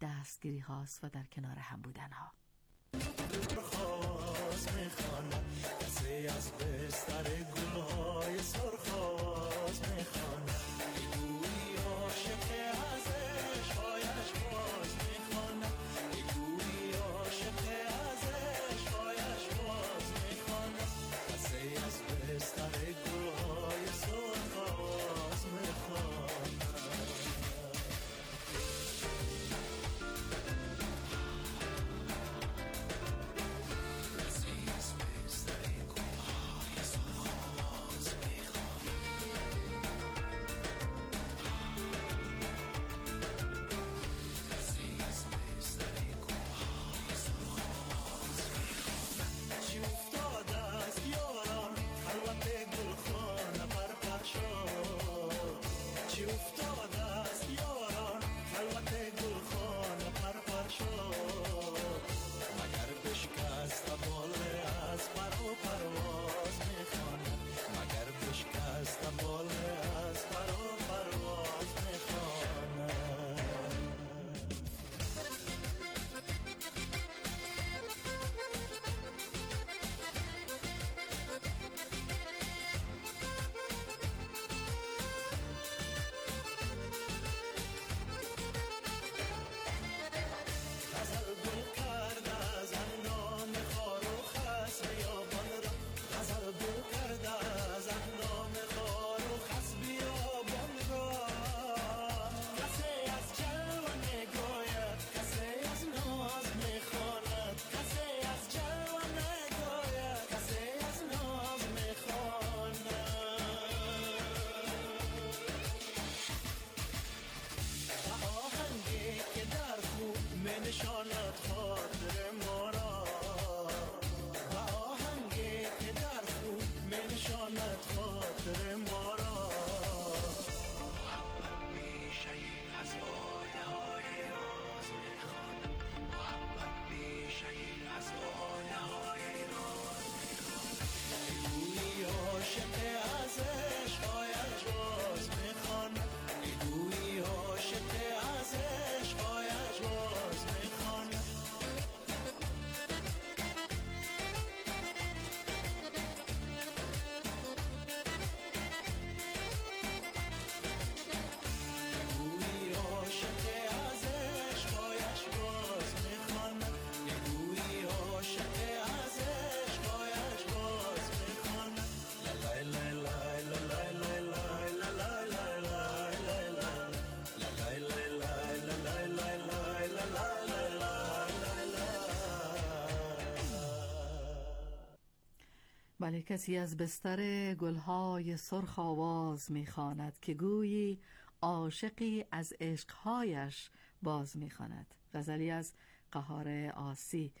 دستگیری هاست و در کنار هم بودن ها. سرخواز میخوانم کسی از بستر گلهای سرخواز میخوانم بگویی عاشق از عشقایش باز میخوانم بگویی عاشق از عشقایش باز میخوانم کسی از بستر گلهای سرخواز میخوانم بله، کسی از بستر گلهای سرخ آواز میخواند که گویی عاشقی از عشقهایش باز میخواند. غزلی از قهار آسی،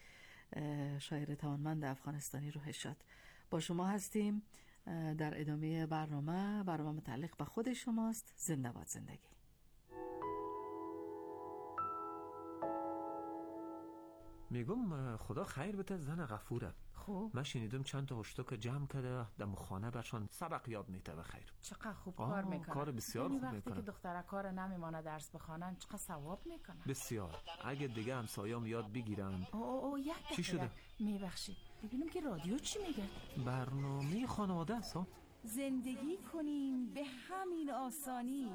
شاعر توانمند افغانستانی. روحش شاد. با شما هستیم در ادامه برنامه متعلق به خود شماست. زنده باد زندگی. میگم خدا خیر بده زن غفوره. خوب من شنیدم چند تا هشتک جمع کرده در خانه برشان سبق یاد میته. بخیر چقدر خوب کار میکنه. کار بسیار خوب میکنه. وقتی که دختره کار نمیمانه درس بخوانن چقدر ثواب میکنه. بسیار. اگه دیگه همسایه‌ام یاد بگیرن. یک چی شده؟ میبخشی ببینم که رادیو چی میگه. برنامه خانواده است. زندگی کنیم به همین آسانی.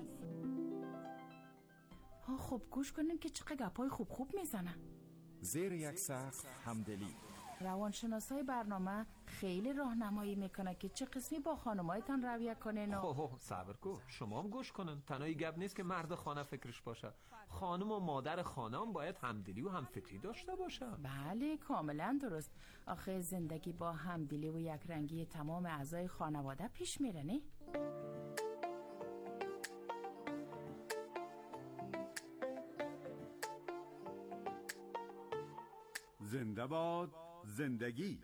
خب گوش کنیم که چقدر گپای خوب میزنن. زیر یک سقف همدلی. روانشناسای برنامه خیلی راهنمایی میکنه که چه قسمی با خانمایتان رویه کنین و صبر کو، شما هم گوش کنن. تنهایی گپ نیست که مرد خانه فکرش باشه. خانم و مادر خانه هم باید همدلی و همفکری داشته باشه. بله کاملا درست. آخه زندگی با همدلی و یک رنگی تمام اعضای خانواده پیش میره نه؟ زنده باد زندگی.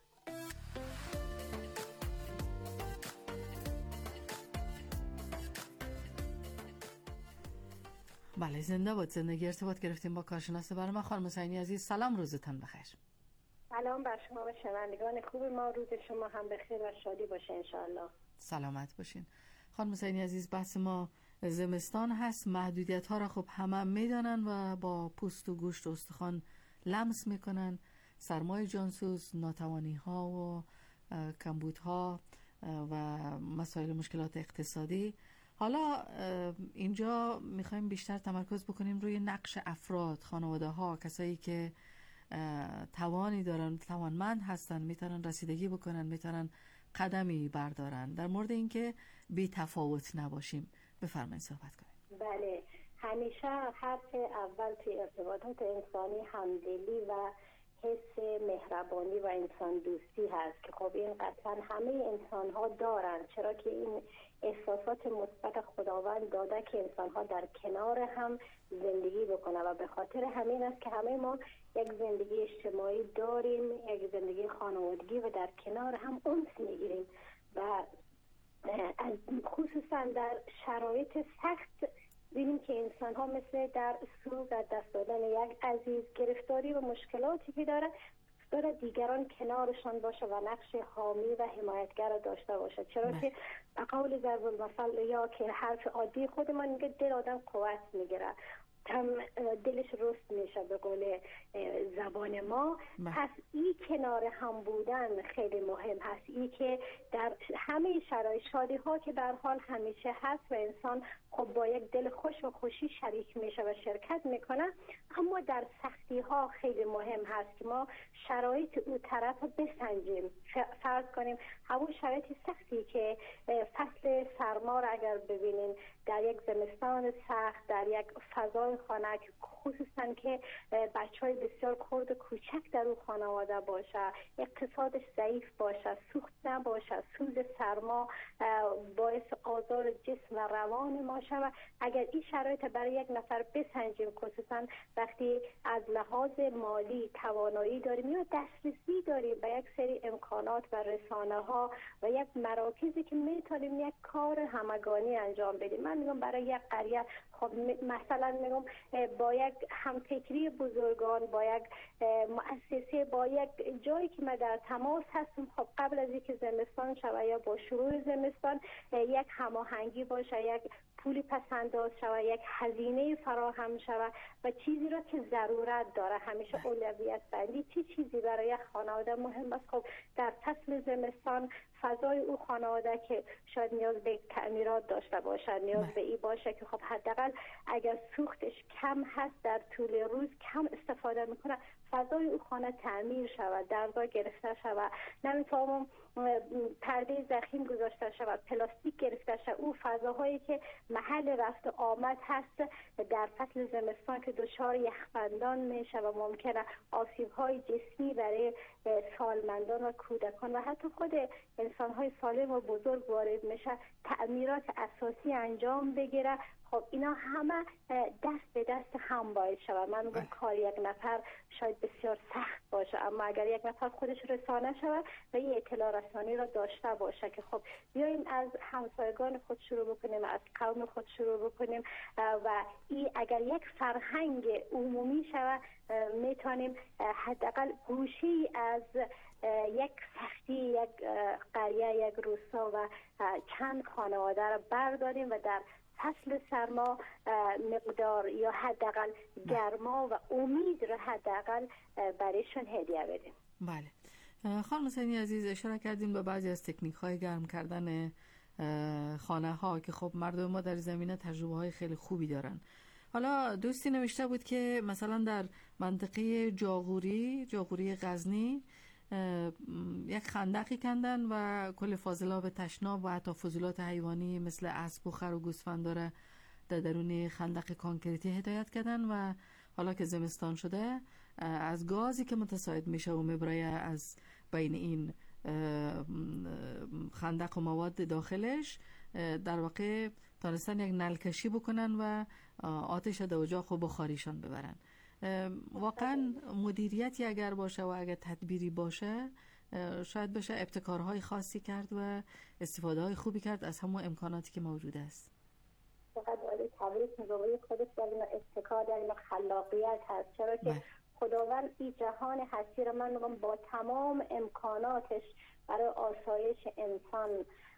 بله، زنده باد زندگی. ارتباط گرفتیم با کارشناس برنامه خانم حسینی عزیز. سلام، روزتان بخیر. سلام بر شما و شنوندگان خوب ما. روز شما هم بخیر و شادی باشه انشاءالله. سلامت باشین. خانم حسینی عزیز، بحث ما زمستان هست، محدودیت ها را خب همه میدانن و با پوست و گوشت و استخوان لمس میکنن. سرمای جانسوز، ناتوانی ها و کمبود ها و مسائل مشکلات اقتصادی. حالا اینجا میخوایم بیشتر تمرکز بکنیم روی نقش افراد، خانواده ها، کسایی که توانی دارن، توانمند هستن، میتونن رسیدگی بکنن، میتونن قدمی بردارن. در مورد اینکه بی تفاوت نباشیم بفرمایید صحبت کنید. بله، همیشه حرف اول توی ارتباطات انسانی همدلی و حس مهربانی و انسان دوستی هست که خب این قطعا همه انسان ها دارن، چرا که این احساسات مثبت خداوند داده که انسان ها در کنار هم زندگی بکنه و به خاطر همین است که همه ما یک زندگی اجتماعی داریم، یک زندگی خانوادگی و در کنار هم انس میگیریم و خصوصا در شرایط سخت ببینیم که انسان ها مثل در سوگ از دست دادن یک عزیز، گرفتاری و مشکلاتی که داره دیگران کنارشان باشه و نقش حامی و حمایتگر داشته باشه، چرا که به قول ضرب المثل یا که حرف عادی خودمان میگه دل آدم قوت میگیره، هم دلش رست میشه به قول زبان ما. پس این کنار هم بودن خیلی مهم هست، این که در همه شرایط شادی ها که در حال همیشه هست و انسان خب با یک دل خوش و خوشی شریک میشه و شرکت میکنه، اما در سختی ها خیلی مهم هست که ما شرایط او طرف بسنجیم. فرض کنیم همون شرایط سختی که فصل سرما را اگر ببینیم در یک زمستان سخت در یک فضای خانه، خصوصا که بچهای بسیار خرد و کوچک در اون خانواده باشه، اقتصادش ضعیف باشه، سوخت نباشه، سوز سرما باعث آزار جسم و روان ما شود. اگر این شرایط برای یک نفر بسنجیم، خصوصا وقتی از لحاظ مالی توانایی داریم یا دسترسی داریم به یک سری امکانات و رسانه ها و یک مراکزی که میتونیم یک کار همگانی انجام بدیم. من میگم برای یک قریه خب مثلا میگم با یک همفکری بزرگان، با یک مؤسسه، با یک جایی که ما در تماس هستیم، خب قبل از اینکه زمستان شود یا با شروع زمستان یک هماهنگی باشه، یک پولی پسنداز شود، یک هزینه فراهم شود و چیزی را که ضرورت داره. همیشه اولویت بندی چی چیزی برای یک خانواده مهم است. خب در فصل زمستان فضای او خانواده که شاید نیاز به تعمیرات داشته باشد، نیاز به این باشه که خب حداقل اگر سوختش کم هست در طول روز کم استفاده میکنه، فضای او خانه تعمیر شود، درزا گرفته شود، نمیتونم پرده ضخیم گذاشته شود، پلاستیک گرفته شود. او فضاهایی که محل رفت آمد هست در فصل زمستان که دچار یخبندان میشه و ممکنه آسیب‌های جسمی برای سالمندان و کودکان و حتی خود انسان‌های سالم و بزرگ وارد میشه، تعمیرات اساسی انجام بگیره. خب اینا همه دست به دست هم باید شود. من میگم کار یک نفر شاید بسیار سخت باشه، اما اگر یک نفر خودش رسانه شود و این اطلاع رسانی را داشته باشه که خب بیاییم از همسایگان خود شروع بکنیم، از قوم خود شروع بکنیم و این اگر یک فرهنگ عمومی شود میتونیم حداقل گوشی از یک سختی، یک قریه، یک روستا و چند خانواده را برداریم و در فصل سرما مقدار یا حداقل گرما و امید را حداقل برایشون هدیه بدیم. بله خانم حسینی عزیز، اشاره کردیم به بعضی از تکنیک های گرم کردن خانه ها که خب مردم ما در زمینه تجربه های خیلی خوبی دارن. حالا دوستی نوشته بود که مثلا در منطقه جاغوری غزنی یک خندقی کندن و کل فاضلاب تشناب و حتی فضولات حیوانی مثل اسب و خر و گوسفند داره در درون خندق کانکریتی هدایت کردن و حالا که زمستان شده از گازی که متصاعد میشه و میبره از بین این خندق و مواد داخلش در واقع تانستن یک نلکشی بکنن و آتش در اجاق و بخاریشان ببرن. واقعا مدیریتی اگر باشه و اگر تدبیری باشه شاید بشه ابتکارهای خاصی کرد و استفاده های خوبی کرد از همون امکاناتی که موجود است. فقط ولی تعبیر نظامی خودش در این ابتکار در این خلاقیت هست، چرا که خداوند این جهان هستی رو من میگم با تمام امکاناتش برای آسایش انسان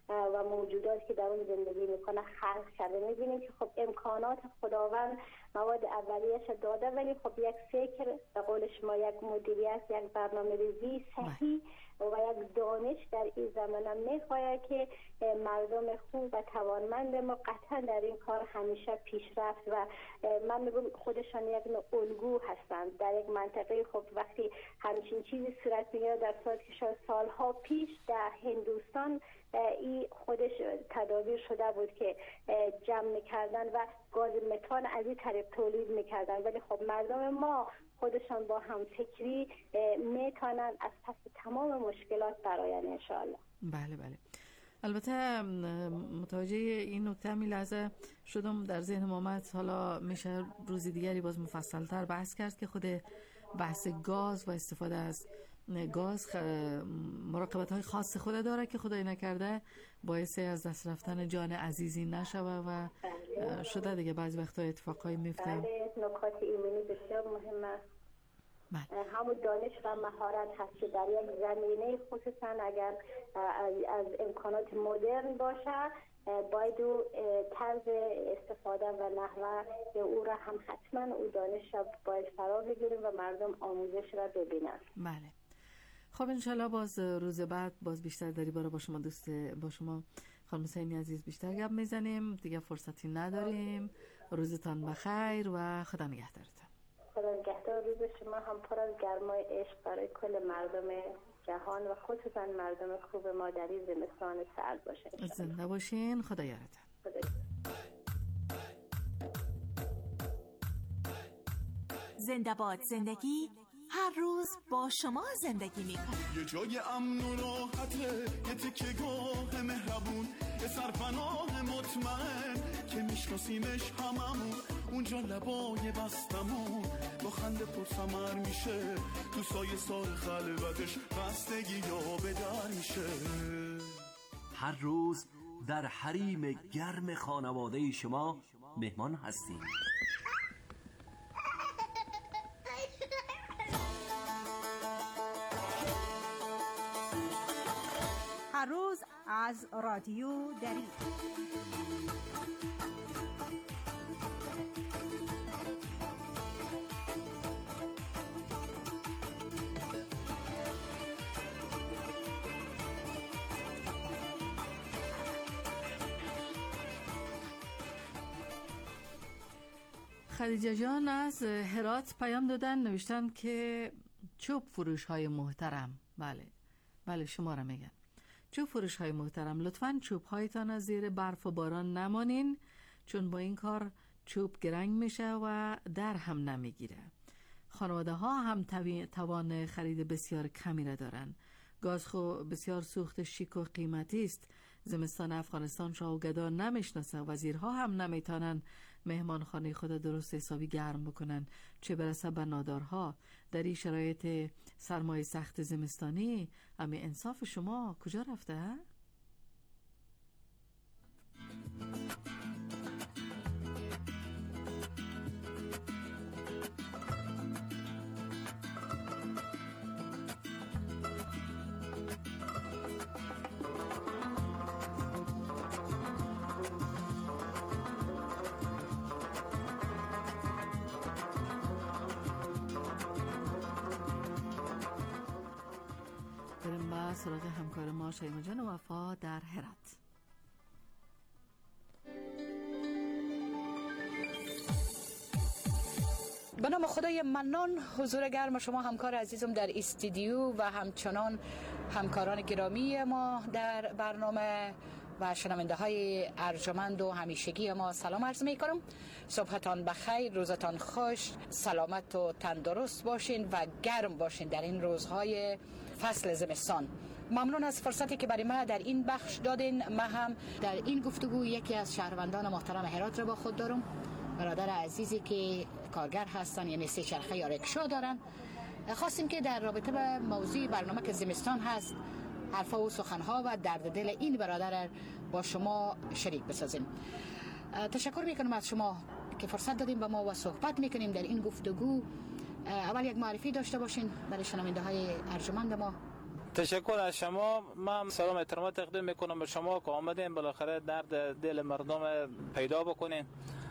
و موجوداتی که در اون زندگی میکنه خلق کرده. میبینیم که خب امکانات خداوند مواد اولیه‌اش داده، ولی خب یک فکر، به قول شما یک مدیریت، یک برنامه‌ریزی صحیح و یک دانش در این زمانه میخواهد که مردم خوب و توانمند ما قطعا در این کار همیشه پیشرفت و من میگم خودشان یک نوع الگو هستند در یک منطقه. خب وقتی همچین چیزی صورت میگیره در سالها پیش در هندوستان این خودش تدابیر شده بود که جمع میکردن و گاز متان از این طریق تولید میکردن، ولی خب مردم ما خودشان با همفکری میتونن از پس تمام مشکلات برآیند انشاءالله. بله بله. البته متوجه این نکته همین لحظه شدم در ذهنم آمد، حالا میشه روزی دیگری باز مفصل‌تر بحث کرد که خود بحث گاز و استفاده از گاز مراقبت‌های خاص خود داره که خدای نکرده باعث از دست رفتن جان عزیزی نشوه و شده دیگه بعضی وقتا اتفاقایی میفته. نکات ایمنی بسیار مهمه. همون دانش و مهارت هست که در یک زمینه خصوصا اگر از امکانات مدرن باشه باید طرز استفاده و نحوه او را هم حتما او دانش را باید فرا بگیریم و مردم آموزش را ببینن. بله. خب انشالله باز روز بعد باز بیشتر داری با شما خانم حسینی عزیز بیشتر گپ میزنیم. دیگه فرصتی نداریم. روزتان بخیر و خدا نگهدارتان. خدا نگهدار. روز شما هم پر از گرمای عشق برای کل مردم جهان و خصوصا مردم خوب ما در این زمستان سرد باشه. زنده باشین. خدا یارتان. زنده باد زندگی هر روز با شما زندگی میکنه. یه جای امن و راحته، یه تکه گاه مهربون، یه سرپناه مطمئن که میشناسیمش هممون، اونجا لبای بستمون با خنده پرسمر میشه، تو سایه سار خلوتش بستگی یا به در میشه. هر روز در حریم گرم خانواده شما مهمان هستیم. هر روز از رادیو دری. خدیجه جان از هرات پیام دادن، نوشتن که چوب فروش های محترم، بله شما را میگن، چوب فروش های محترم لطفاً چوب هایتان از زیر برف و باران نمانین، چون با این کار چوب گرنگ میشه و در هم نمیگیره. خانواده ها هم توان خرید بسیار کمی را دارن. گاز خو بسیار سوخت شیک و قیمتی است. زمستان افغانستان شاه و گدا نمیشناسه. وزیرها هم نمیتونن مهمانخانه خود درست حسابی گرم بکنن، چه برسه به نادارها. در این شرایط سرمای سخت زمستانی امی انصاف شما کجا رفته؟ بریم با سراغ همکار ما شیما جان وفا در هرات. به نام خدای منان، حضور گرم شما همکار عزیزم در استودیو و همچنان همکاران گرامی ما در برنامه و شنونده های ارجمند و همیشگی ما سلام عرض می کنم. صبحتان بخیر، روزتان خوش، سلامت و تندرست باشین و گرم باشین در این روزهای فصل زمستان. ممنون از فرصتی که برای ما در این بخش دادین. ما هم در این گفتگو یکی از شهروندان محترم هرات را با خود دارم، برادر عزیزی که کارگر هستن، یعنی سه چرخه یا رکشا دارن. خواستیم که در رابطه با موضوع برنامه که زمستان هست حرفا و سخنها و درد دل این برادر با شما شریک بسازیم. تشکر میکنم از شما که فرصت دادیم با ما و صحبت میکنیم در این گفتگو. اول یک معرفی داشته باشین برای شنونده های ارجمند ما. تشکر از شما. من سلام احترامات تقدیم میکنم به شما که آمدین بالاخره درد دل مردم پیدا بکنین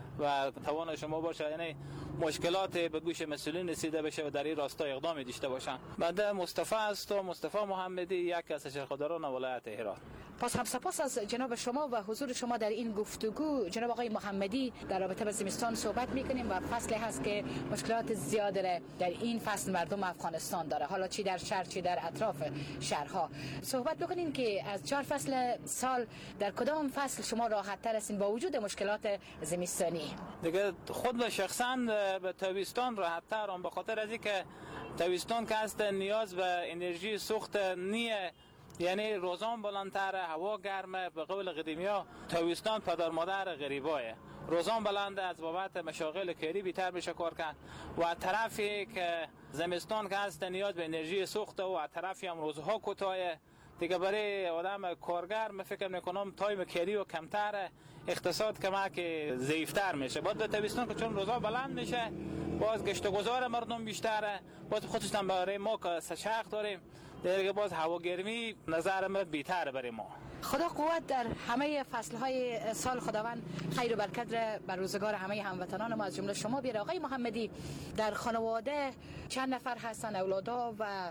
و توان شما باشه، یعنی مشکلات به گوش مسئولین رسیده بشه و در این راستا اقدامی داشته باشن. بنده مصطفی هستم، مصطفی محمدی، یک از تشکرداران ولایت هرات. پس هم سپاس از جناب شما و حضور شما در این گفتگو. جناب آقای محمدی، در رابطه با زمستان صحبت میکنیم و فصلی هست که مشکلات زیاد در این فصل مردم افغانستان داره، حالا چی در شهر چی در اطراف شهرها. صحبت بکنین که از 4 فصل سال در کدام فصل شما راحت تر هستین با وجود مشکلات زمستانی؟ دیگه خود به شخصا به تابستان راحت ترم، به خاطر از اینکه تابستان که هست نیاز به انرژی سوخت نیه، یعنی روزان بلندتر، هوا گرمه. به قول قدیمی ها تابستان پدر مادر غریباه، روزان بلند از بابت مشاغل کاری بیتر میشه کار کرد و طرفی که زمستان که هست نیاز به انرژی سوخت و طرفی هم روزها کوتاه دیگه. برای آدم کارگر من فکر میکنم تایم کاری و کمتره، اقتصاد که ضعیفتر میشه. بعد به تابستان که چون روزا بلند میشه باز گشت و گذار مردم بیشتره، باز خصوصا برای ما که سشاق داریم دیگه باز هواگرمی نظر من بیتره برای ما. خدا قوت در همه فصلهای سال، خداوند خیر و برکت بر روزگار همه هموطنان ما از جمله شما بیاره. آقای محمدی، در خانواده چند نفر هستن اولادا و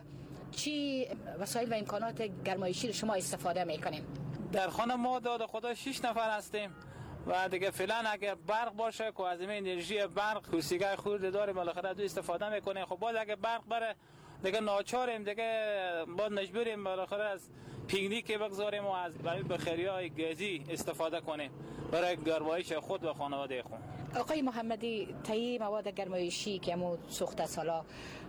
چی وسایل و امکانات گرمایشی شما استفاده میکنیم؟ در خانه ما داد خدا 6 نفر هستیم و دیگه فعلا اگر برق باشه که از این انرژی برق کوسیگاه خورده داریم بالاخره دو استفاده میکنیم. خب باز اگه برق بره دیگه ناچاریم، دیگه باید مجبوریم بالاخره از پیکنیک بگذاریم و از بخاریای گازی استفاده کنیم برای گرمایش خود و خانواده خود. آقای محمدی، طی مواد گرمایشی که مو سوخت سالا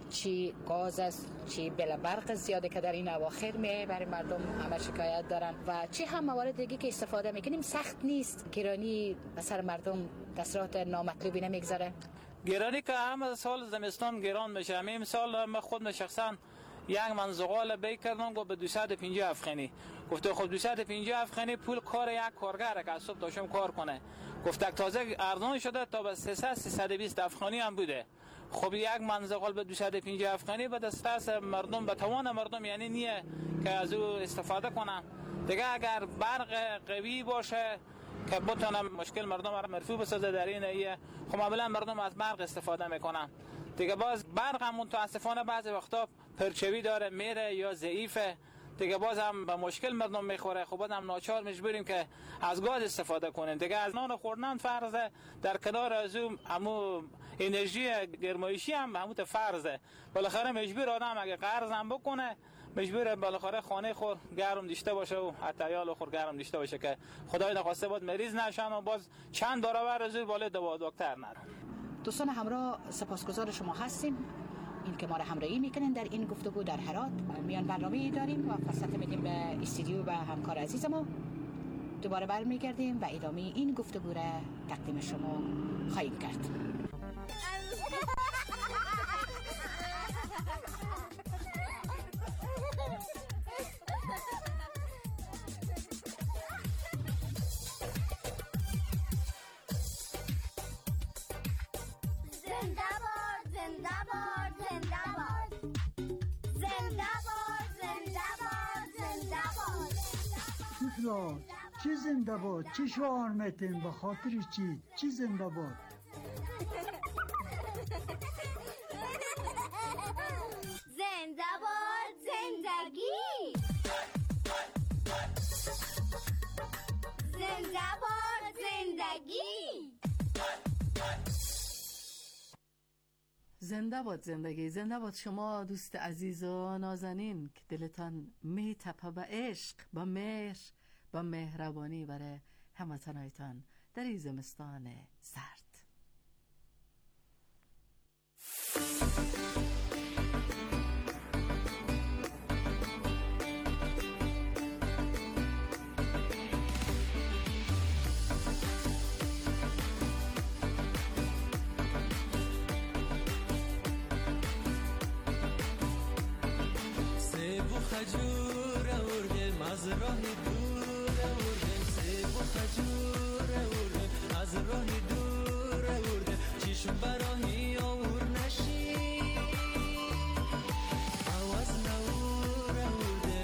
چی گاز است چی بلا برق زیاده که در این اواخر برای مردم همه شکایت دارن و چی هم موارد دیگه که استفاده میکنیم سخت نیست، گرانی به سر مردم تاثیرات نامطلوبی نمیگذاره؟ گرانی که همه سال زمستان گران میشه. همین سال من خود شخصا یک من زغال بی کردم گفت به 250 افغانی. گفته خب 250 افغانی پول کار یک کارگر که از صبح تا شب کار کنه. گفت تازه ارزان شده تا به 300-320 افغانی هم بوده. خب یک من زغال به 250 افغانی به دست مردم، به توان مردم یعنی نیه که از او استفاده کنم. دیگه اگر برق قوی باشه که بتونم مشکل مردم را مرفوع بسازه در این ایه، خب معمولا مردم از برق استفاده میکنن. دیگه باز برق هم متاسفانه بعضی وقتا پرچوی داره میره یا ضعیفه، دیگه باز هم به مشکل مردم میخوره. خب باز هم ناچار مجبوریم که از گاز استفاده کنیم. دیگه از نان خوردن فرضه، در کنار از اون همو انرژی گرمایشی هم همو فرضه. بالاخره مجبور آدم اگه قرض هم بکنه مجبور بالاخره خانه خور گرم داشته باشه و حتی عیال خور گرم داشته باشه که خدای نخواسته بود مریض نشن و باز چند برابر از بالای دکتر نرن. دوستان همراه، سپاسگزار شما هستیم این که ما را همراهی میکنین در این گفتگو در هرات. میان برنامه‌ای داریم و فرصت میدیم به استودیو و همکار عزیز ما. دوباره برمیگردیم و ادامه این گفتگو را تقدیم شما خواهیم کرد. چی زنده باد؟ چی شعار میتین؟ به خاطر چی زنده باد؟ زنده باد زندگی، زنده باد زندگی، زنده باد زندگی. زنده باد شما دوست عزیز و نازنین که دلتان میتپه به عشق، با مهر، با مهربانی برای هموطنایتان در این زمستان سرد. سیب و خجور اردیم از راه دور اردیم، سیب و خجور اردیم از راه دور اردیم، چشم براهی آور نشی آواز نور اردیم،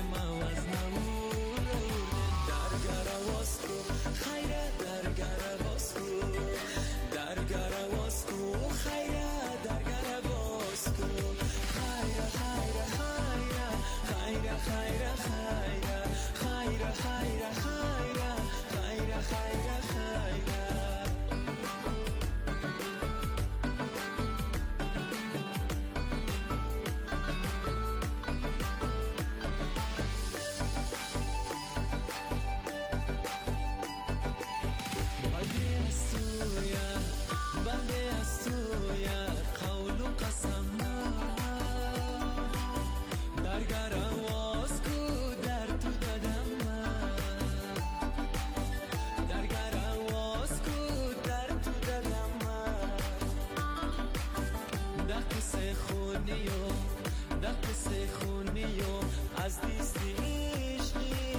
خونی و در قصه خونی و از دیستی عشقی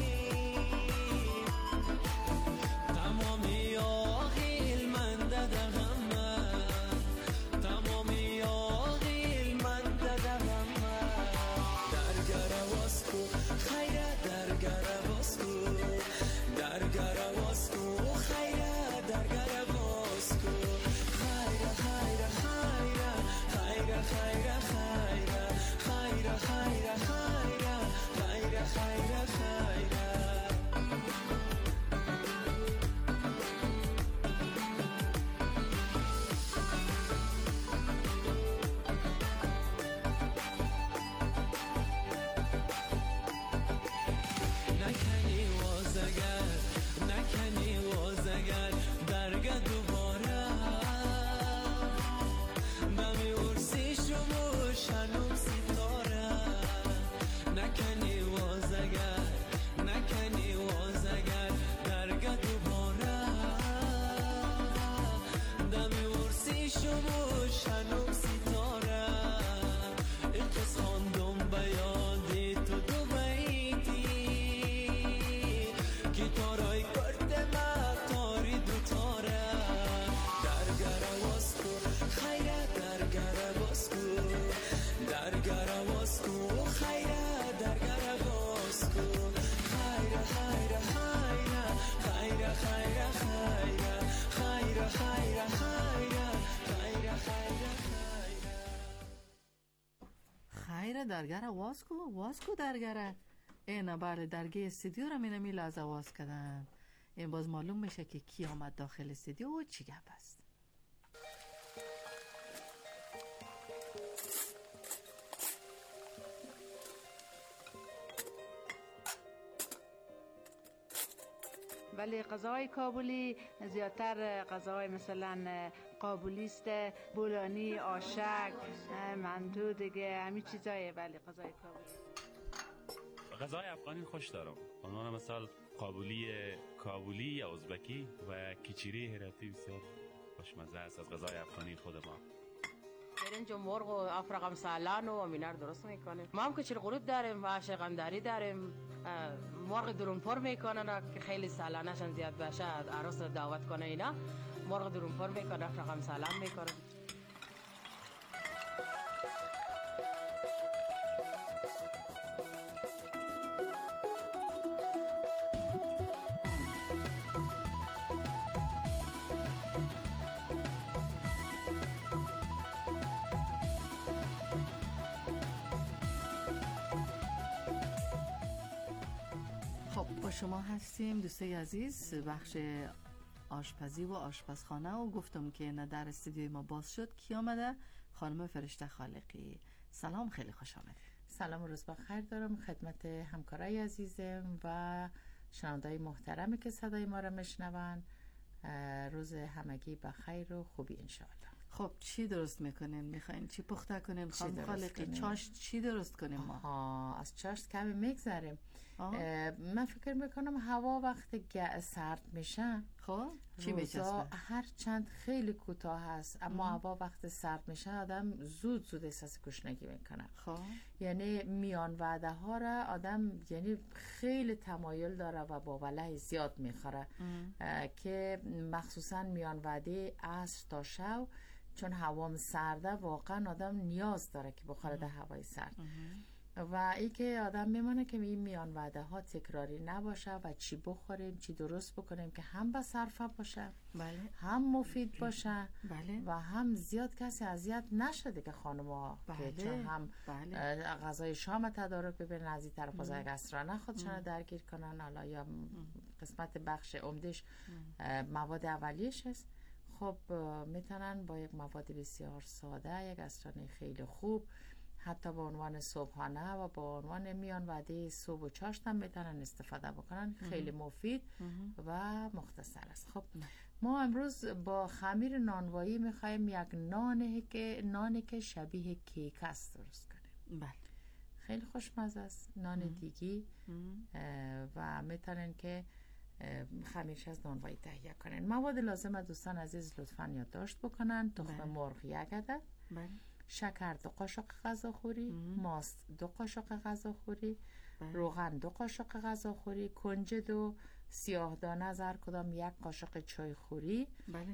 تمامی آقیل من ددغم تمامی آقیل من ددغم درگره واسکو خیره درگره واسکو درگره واسکو خیره درگره واسکو خیره خیره خیره خیره خیره خیره خیره خیره خیره خیره خیره خیره نکنی وازگر نکنی وازگر درگه دوباره دمی ارسی شما شنوم ستاره نکنی وازگر نکنی وازگر درگه دوباره دمی ارسی شما شنوم ستاره اقص خواندم بیادی تو دو بیتی گیتارای کرده مطاری دوتاره درگره واسکو خیره درگره واسکو درگره واسکو خیره درگره واسکو خیره خیره خیره خیره خیره خیره خیره خیره خیره خیره خیره خیره درگره واسکو درگره اینا بله درگه استودیو را می لحظه واز کردن. این باز معلوم میشه که کی آمد داخل استودیو و چی گپ است. ولی غذای کابلی زیادتر غذای مثلا قابلی است، بولانی، آشک، مندو دیگه همین چیزایه. ولی غذای غذای افغانی خوش دارم. عنوان مثال کابلی یا ازبکی و کیچیری هراتی بسیار خوشمزه است از غذای افغانی خود ما. برنج و مرغ و افرقم سالان و امینار درست میکنیم. ما هم کچیر غروب داریم و عاشق اندری داریم. مرغ درونپر میکنن که خیلی سالانشان زیاد باشه، عروس دعوت کنه اینا مرغ درونپر میکنن، افرقم سالان میکنن. با شما هستیم دوستای عزیز، بخش آشپزی و آشپزخانه، و گفتم که نه در استودیوی ما باز شد. کی آمده؟ خانم فرشته خالقی. سلام، خیلی خوش آمدید. سلام و روز بخیر دارم خدمت همکارای عزیزم و شنوندای محترمی که صدای ما را میشنون. روز همگی بخیر و خوبی انشاءالله. خب چی درست میکنین؟ میخواین چی پخته کنیم خانم خالقی؟ چاشت چی درست کنیم ما؟ از چاشت کمی میگذریم. من فکر میکنم هوا وقتی سرد میشه خب چی میچسبه؟ هر چند خیلی کوتاه هست اما هوا وقتی سرد میشه آدم زود احساس گشنگی میکنه. خب یعنی میان وعده ها را آدم یعنی خیلی تمایل داره و با ولع زیاد میخوره که مخصوصا میان وعده عصر تا شب، چون هوا سرده واقعا آدم نیاز داره که بخوره در هوای سرد. و ای که آدم میمونه که این میان وعده ها تکراری نباشه و چی بخوریم چی درست بکنیم که هم با صرفه باشه، بله، هم مفید باشه، بله، و هم زیاد کسی اذیت نشده که خانم‌ها بله، که چون هم بله، غذای شام تدارک ببینن از این طرف غذای گسترانه خودشان درگیر کنن، حالا یا قسمت بخش عمدش مواد اولیش است. خب میتونن با یک مواد بسیار ساده، یک گسترانه خیلی خوب، حتی با عنوان صبحانه و با عنوان میان وعده صبح و چاشت هم میتونن استفاده بکنن. خیلی مفید و مختصر است. خب ما امروز با خمیر نانوایی میخوایم یک نانی که شبیه کیک است درست کنیم. بله، خیلی خوشمزه است، نان دیگی، و میتونن که خمیرش از نانوایی تهیه کنن. مواد لازم دوستان عزیز لطفاً یادداشت بکنن. تخم مرغ 1 عدد، شکر 2 قاشق غذاخوری، ماست 2 قاشق غذاخوری، روغن 2 قاشق غذاخوری، کنجد و سیاه دانه از هر کدام 1 قاشق چای خوری. بله.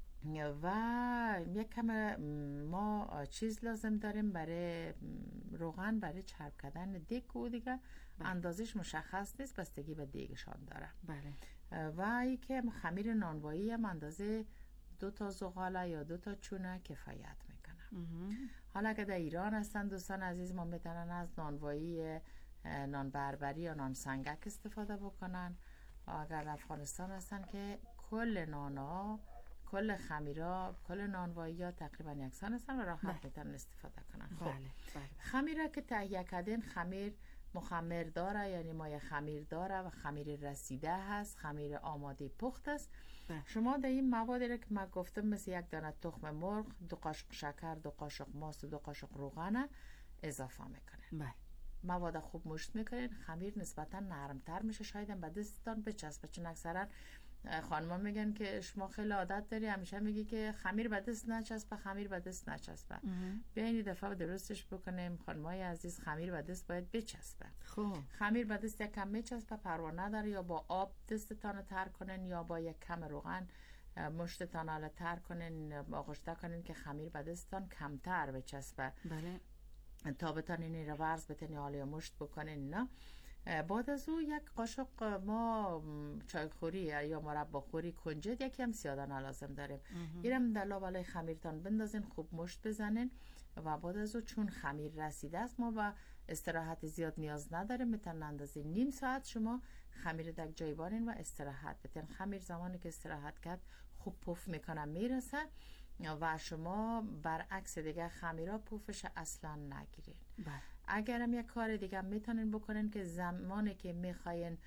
و یک کم ما چیز لازم داریم برای روغن، برای چرب کردن دیگ و دیگه اندازش مشخص نیست، بستگی به دیگشان داره. بله. و ای که خمیر نانوایی هم اندازه 2 تا زغاله یا 2 تا چونه کفایت میکنه. حالا که در ایران هستن دوستان عزیز، ما میتونن از نانوایی نان بربری یا نان سنگک استفاده بکنن. اگر در افغانستان هستن که کل نانا، کل خمیرا، کل نانوایی ها تقریبا یکسان هستن و راحت میتونن استفاده کنن. خب خمیره که تهیه کردین خمیر مخمر داره، یعنی مایه خمیر داره و خمیر رسیده هست، خمیر آماده پخت است. شما در این موادی را که من گفتم مثل 1 دانه تخم مرغ، 2 قاشق شکر، 2 قاشق ماست و 2 قاشق روغن اضافه میکنین. مواد خوب مشت میکنین، خمیر نسبتا نرمتر میشه، شاید هم به دستتان بچسبه، چون اکثرا خانما میگن که شما خیلی عادت داری همیشه میگی که خمیر به دست نچسبه، خمیر به دست نچسبه. بیاین دفعه درستش بکنیم خانمای عزیز، خمیر به دست باید بچسبه. خب خمیر به دست یک کم میچسبه، پروا نداره، یا با آب دستتان تر کنین یا با یک کم روغن مشتتان رو تر کنین، آغشته کنین که خمیر به دستتان کمتر بچسبه. بله. تا بتانین این رو ورز بتونین حالا مشت بکنین. نه بعد از او 1 قاشق ما چای خوری یا مربا خوری کنجد، 1 هم سیادانه لازم داریم. اینم در لابلای خمیرتان بندازین، خوب مشت بزنین و بعد از او چون خمیر رسیده است ما با استراحت زیاد نیاز نداریم، میتونن اندازه نیم ساعت شما خمیر در جای بانین و استراحت بتین. خمیر زمانی که استراحت کرد خوب پف میکنه میرسه و شما برعکس دیگه خمیرها پوفش اصلا نگیرین. اگر هم یک کار دیگه میتونین بکنین که زمانی که میخواین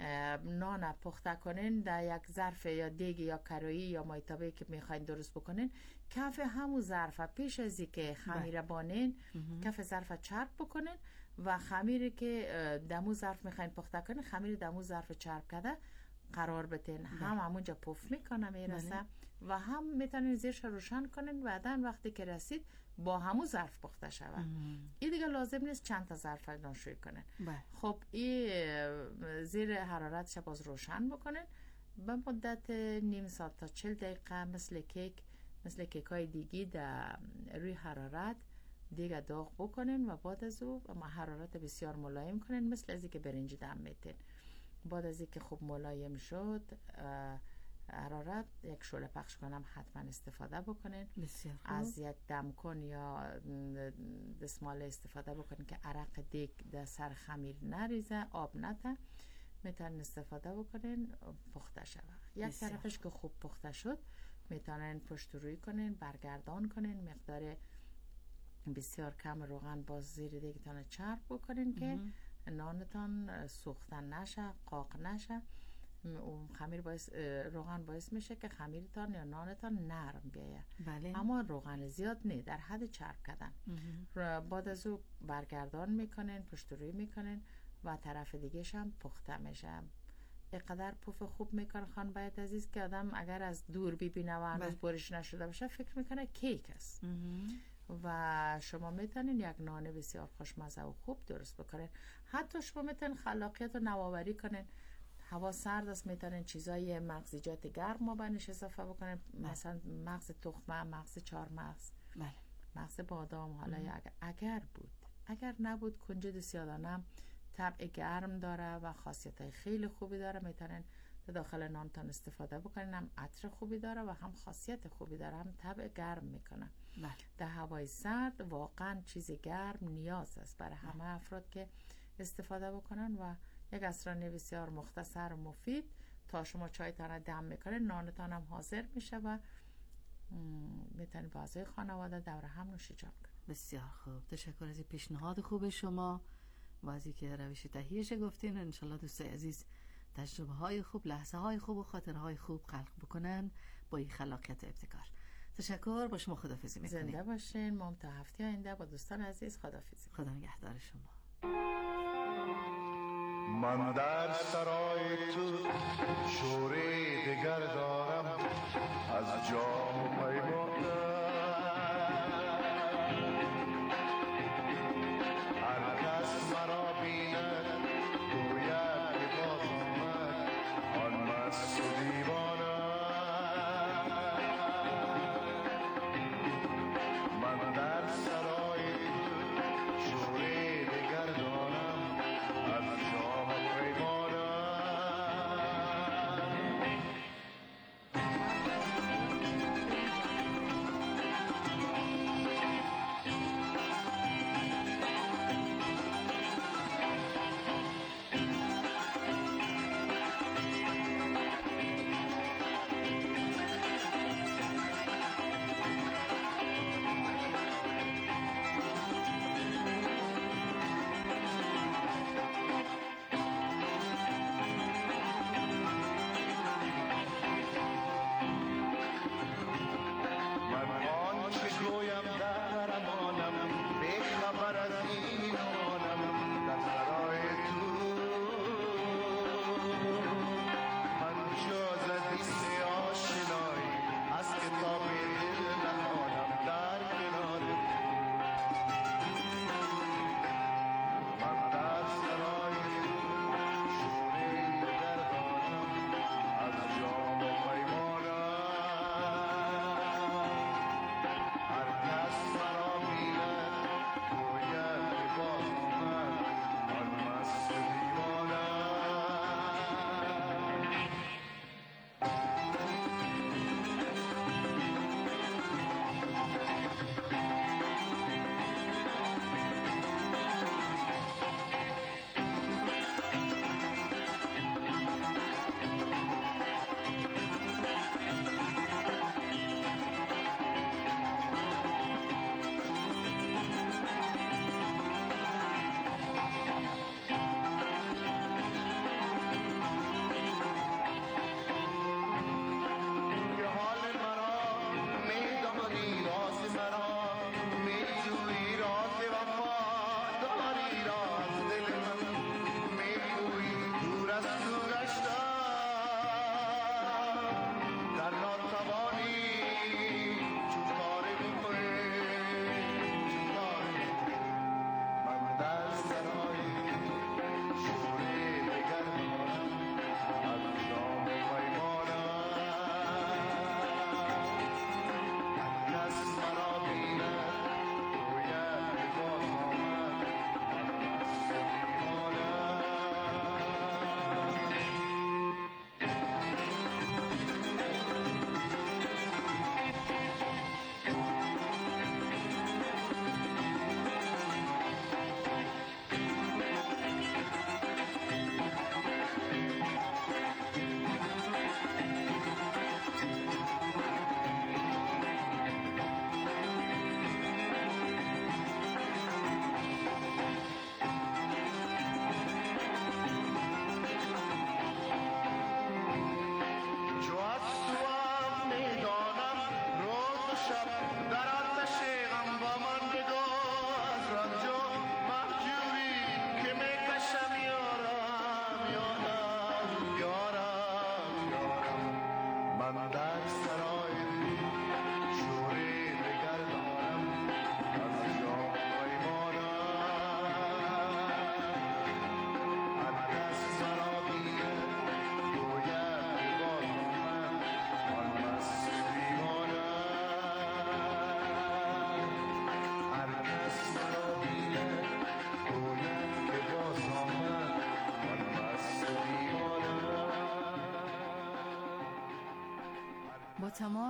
نان پخته کنین در یک ظرف یا دیگ یا کرویی یا مایتابه که میخواین درست بکنین، کف همون ظرف پیش از اینکه خمیر بانین کف ظرف چرب بکنین و خمیری که دمو ظرف میخواین پخته کنین خمیر دمو ظرف چرب کرده قرار بتین، هم همونجا پف میکنه میرسه و هم میتونین زیرش روشن کنین، بعدن وقتی که رسید با همون ظرف پخته شود. این دیگه لازم نیست چند تا ظرف ناشویی کنین. خب این زیر حرارتش باز روشن بکنین به مدت نیم ساعت تا 40 دقیقه مثل کیک های دیگی در روی حرارت دیگه داغ بکنین و بعد از او حرارت بسیار ملایم کنین، مثل ازی که برنج دم میتین. بعد از اینکه خوب ملایم شد حرارت، یک شعله پخش کنم حتما استفاده بکنین. از یک دمکن یا دستمال استفاده بکنین که عرق دیگ در سر خمیر نریزه، آب نته، میتونین استفاده بکنین پخته شود. یک طرفش که خوب پخته شد میتونین پشت روی کنین، برگردان کنین، مقدار بسیار کم روغن باز زیر دیگتان چرب بکنین که نانتان سوختن نشه، قاق نشه. خمیر روغن باعث میشه که خمیرتان یا نانتان نرم بیایه. اما روغن زیاد نه، در حد چرب کردن. بعد از او برگردان میکنین، پشت روی میکنین و طرف دیگه هم پخته میشه. اینقدر پف خوب میکنه خان باید عزیز که آدم اگر از دور ببینه و هنوز برش نشده باشه فکر میکنه کیک است. و شما میتونین یک نان بسیار خوشمزه و خوب درست بکنین. حتی شما میتونین خلاقیت و نوآوری کنین. هوا سرد است، میتونین چیزای مغزیجات گرم ما بنش اضافه بکنین، مثلا مغز تخمه، مغز چهارمغز، مغز بادام. حالا اگر بود، اگر نبود کنجد سیادانه طبع گرم داره و خاصیتای خیلی خوبی داره، میتونین داخل نانتان استفاده بکنین. هم عطر خوبی داره و هم خاصیت خوبی داره، هم طبع گرم میکنه. در هوای سرد واقعا چیز گرم نیاز است برای همه افراد که استفاده بکنن و یک عصرانی بسیار مختصر و مفید. تا شما چایتان دم میکنین نانتان هم حاضر میشه و میتونین با اعضای خانواده دور هم نوش جان کنین. بسیار خوب، تشکر از پیشنهاد خوب شما و از اینکه روش تهیهش گفتین. انشالله دوستای عزیز تجربه های خوب، لحظه های خوب و خاطرهای خوب خلق بکنن با این خلاقیت و ابتکار. تشکر، با شما خداحافظی میکنیم. زنده باشین. ما تا هفته آینده با دوستان عزیز خداحافظی. خدا نگهدار شما. من در سرای تو شوری دگر دارم، از جام پیمانم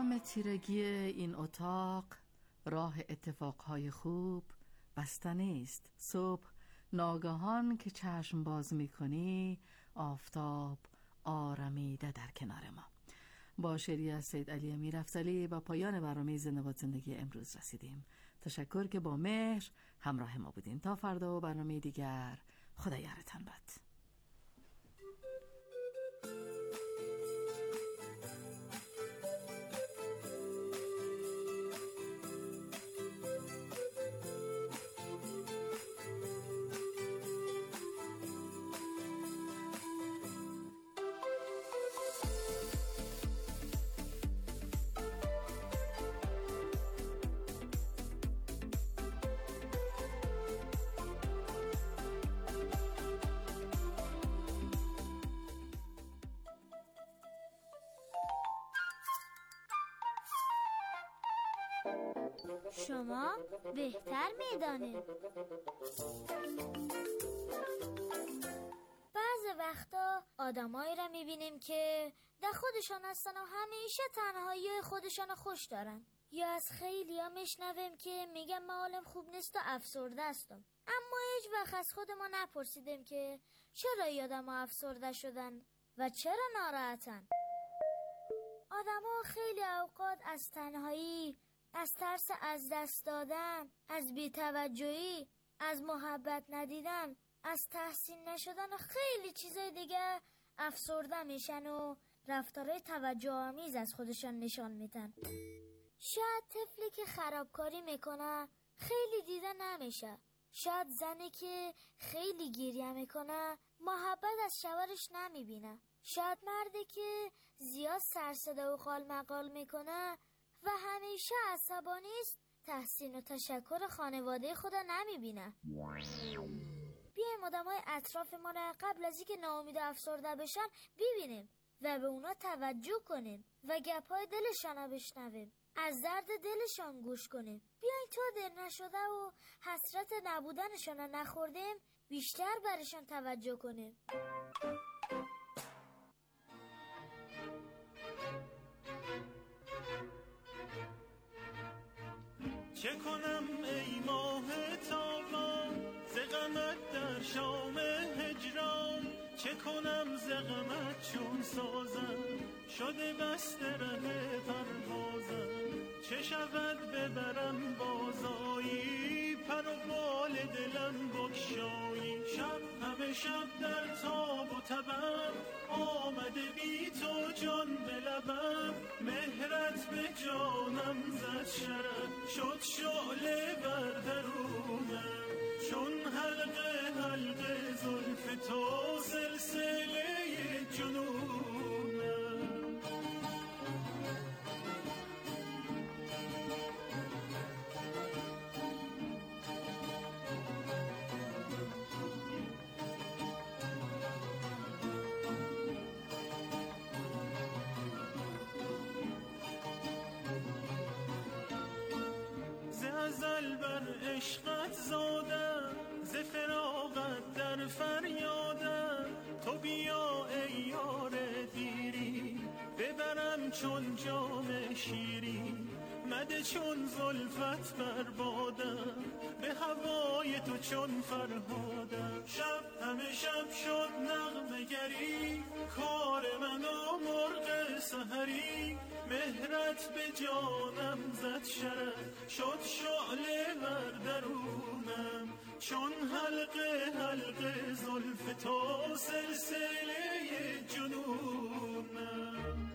تمام تیرگی این اتاق راه اتفاقهای خوب بسته نیست. صبح ناگهان که چشم باز میکنی آفتاب آرمیده در کنار ما. با شعری از سید علی امیرافضلی با پایان برنامه زنده‌باد زندگی امروز رسیدیم. تشکر که با مهر همراه ما بودین. تا فردا و برنامه دیگر، خدا یارتان باد. شما بهتر میدانید. بعض وقتا آدمایی را میبینیم که در خودشان هستن و همیشه تنهایی خودشان خوش دارن. یا از خیلی ها میشنویم که میگن من حالم خوب نیست و افسرده هستم، اما هیچ وقت از خودمون نپرسیدیم که چرا این آدم‌ها افسرده شدن و چرا ناراحتن. آدم‌ها خیلی اوقات از تنهایی، از ترس از دست دادن، از بی‌توجهی، از محبت ندیدن، از تحسین نشدن و خیلی چیزای دیگه افسرده میشن و رفتارهای توجه آمیز از خودشان نشان میدن. شاید طفلی که خرابکاری میکنه خیلی دیده نمیشه. شاید زنی که خیلی گریه میکنه محبت از شوهرش نمیبینه. شاید مردی که زیاد سرصدا و خال مقال میکنه و همیشه عصبانی است تحسین و تشکر خانواده خدا نمیبینه. بیایم آدمای اطراف ما را قبل از اینکه ناامید و افسرده بشن ببینیم و به اونا توجه کنیم و گپای دلشان را بشنویم، از درد دلشان گوش کنیم. بیاین تا دل نشده و حسرت نبودنشان را نخوردیم بیشتر برشان توجه کنیم. چه کنم ای ماه تابان ز غمت در شام هجران، چه کنم ز غمت چون سازم شده بسته ره پروازم. چه شود ببرم بازایی پر و بال دلم بگشایی. شب همه شب در تاب و تبم آمده بی تو جان به لبم. مهرت به جانم زد شرر شد شعله بر درونم. چون حلقه حلقه زلف تو سلسله جنونم. ازل بر عشقت زادم ز فراقت در فریادم. تو بیا ای یار دیری ببرم چون جام شیری. مده چون زلفت بربادم به هوای تو چون فرهادم. شب همه شب شد نغمه گری کار من و مرغ سحری. مهرت به جانم زد شرر شد شعله بر درونم. چون حلقه حلقه زلف تو سلسله جنونم.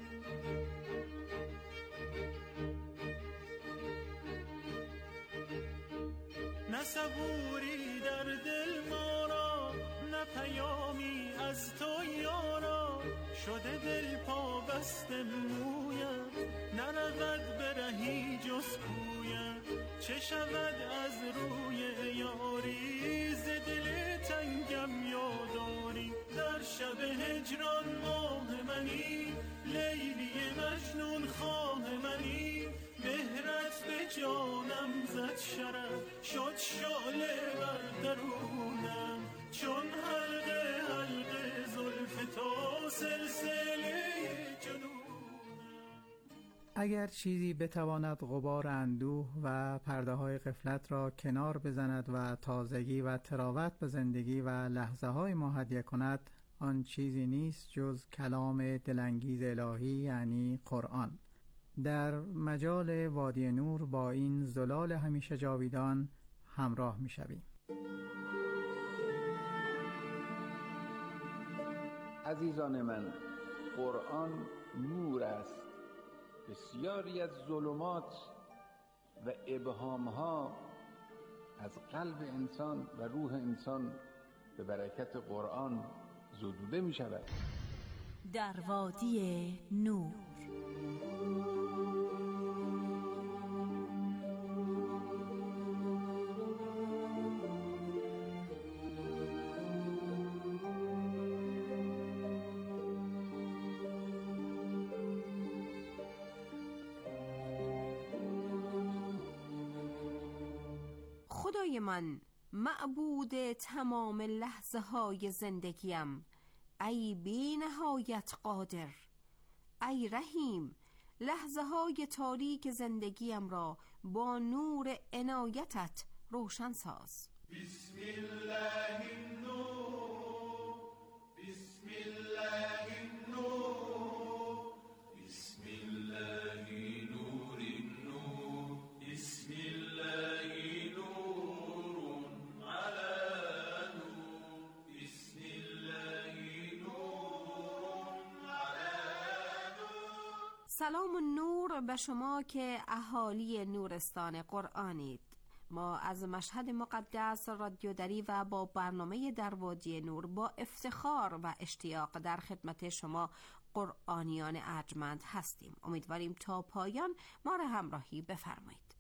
نه صبوری در دل ما را نه پیامی از تو یارا. شده دل پا بسته مویم نرود برهی جز کویم. چه شود از روی یاری ز دل تنگم یاداری. در شب هجران ماه منی لیلی مجنون خواه منی. مهرت به جانم زد شرر شد شعله بر درونم. چون حلقه حلقه زلف تو سلسله جنونم. اگر چیزی بتواند غبار اندوه و پرده های غفلت را کنار بزند و تازگی و تراوت به زندگی و لحظه های ما هدیه کند، آن چیزی نیست جز کلام دلانگیز الهی یعنی قرآن. در مجال وادی نور با این زلال همیشه جاویدان همراه می شویم. عزیزان من، قرآن نور است. بسیاری از ظلمات و ابهامها از قلب انسان و روح انسان به برکت قرآن زدوده می شود. در وادی نور. خدای من، معبود تمام لحظه های زندگیم، ای بی نهایت قادر، ای رحیم، لحظه های تاریک زندگیم را با نور عنایتت روشن ساز. بسم الله النور، بسم الله النور، بسم الله نور النور، بسم الله نور على نور، بسم الله نور على نور. سلام و نور به شما که اهالی نورستان قرآنید. ما از مشهد مقدس رادیو دری و با برنامه در وادی نور با افتخار و اشتیاق در خدمت شما قرآنیان ارجمند هستیم. امیدواریم تا پایان ما را همراهی بفرمایید.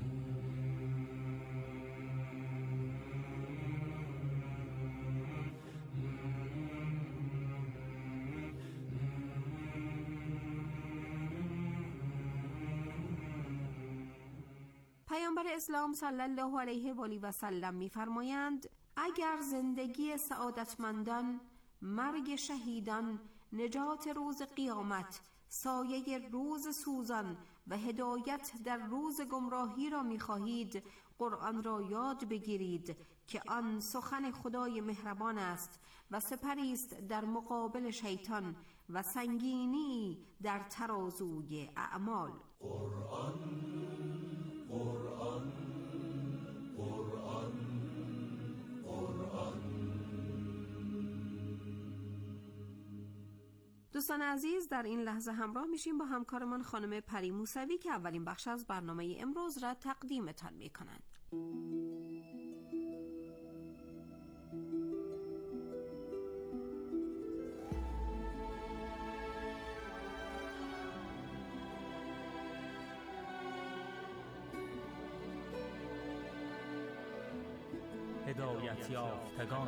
پیامبر اسلام صلی الله علیه و آله و سلم می‌فرمایند اگر زندگی سعادتمندان، مرگ شهیدان، نجات روز قیامت، سایه روز سوزان و هدایت در روز گمراهی را می‌خواهید، قرآن را یاد بگیرید که آن سخن خدای مهربان است و سپری است در مقابل شیطان و سنگینی در ترازوی اعمال. قرآن قرآن قرآن قرآن. دوستان عزیز، در این لحظه همراه میشیم با همکارمان خانم پری موسوی که اولین بخش از برنامه امروز را تقدیمتان میکنند. هدایت یافتگان.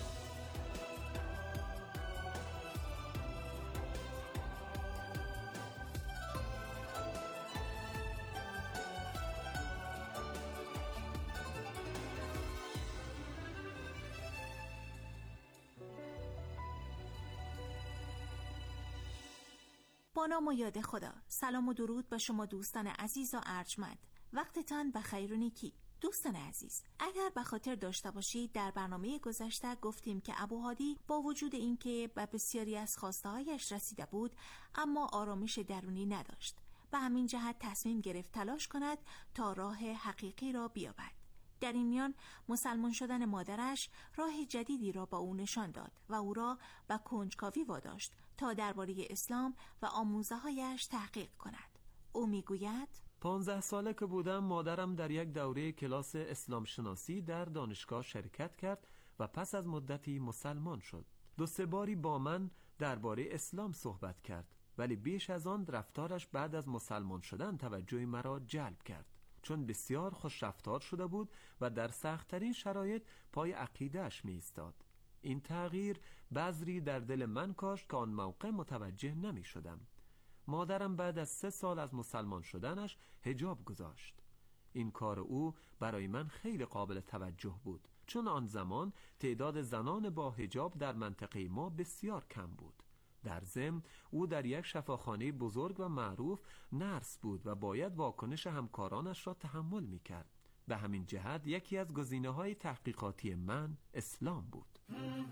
با نام و یاد خدا. سلام و درود به شما دوستان عزیز و ارجمند. وقتتان بخیر و نیکی. دوستان عزیز، اگر به خاطر داشته باشید در برنامه گذشته گفتیم که ابوهادی با وجود اینکه به بسیاری از خواسته‌هایش رسیده بود اما آرامش درونی نداشت. به همین جهت تصمیم گرفت تلاش کند تا راه حقیقی را بیابد. در این میان مسلمان شدن مادرش راه جدیدی را با او نشان داد و او را به کنجکاوی واداشت تا درباره اسلام و آموزه‌هایش تحقیق کند. او میگوید 15 ساله که بودم مادرم در یک دوره کلاس اسلام شناسی در دانشگاه شرکت کرد و پس از مدتی مسلمان شد. 2-3 باری با من درباره اسلام صحبت کرد، ولی بیش از آن رفتارش بعد از مسلمان شدن توجه مرا جلب کرد، چون بسیار خوش رفتار شده بود و در سخت‌ترین شرایط پای عقیده‌اش می ایستاد. این تغییر بذری در دل من کاشت که آن موقع متوجه نمی شدم. مادرم بعد از 3 سال از مسلمان شدنش حجاب گذاشت. این کار او برای من خیلی قابل توجه بود، چون آن زمان تعداد زنان با حجاب در منطقه ما بسیار کم بود. در ضمن او در یک شفاخانه بزرگ و معروف نرس بود و باید واکنش همکارانش را تحمل می‌کرد. به همین جهت یکی از گزینه‌های تحقیقاتی من اسلام بود.